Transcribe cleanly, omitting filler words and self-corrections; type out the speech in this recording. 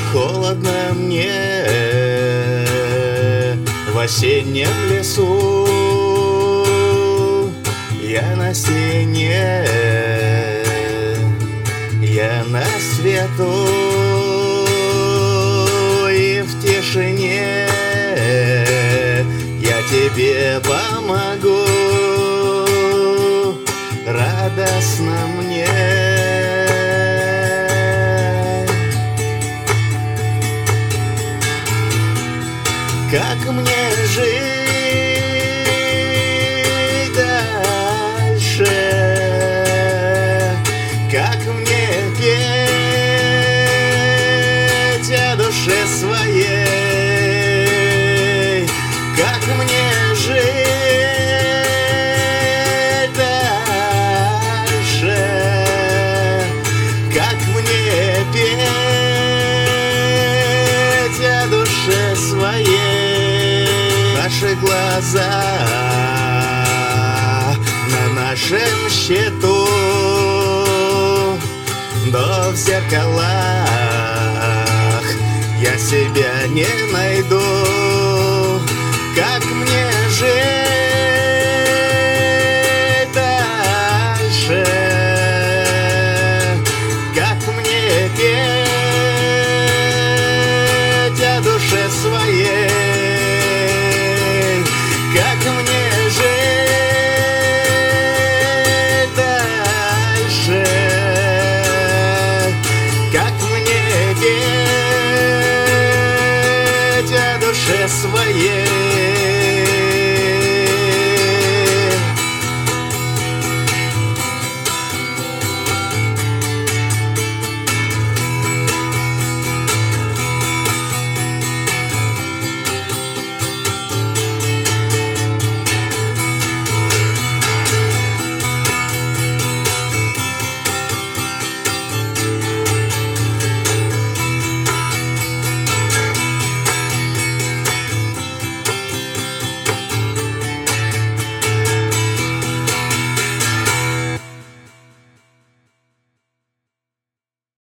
холодно мне в осеннем лесу. Я на стене, я на свету, и в тишине я тебе помогу. Радостно мне. Как мне жить дальше? Как мне петь о душе своей? Как мне жить дальше? Как мне петь о душе своей? Наши глаза на нашем счету, но в зеркалах я себя не найду. Как мне жить дальше? Как мне петь о душе своей? Как мне жить дальше? Как мне петь о душе своей?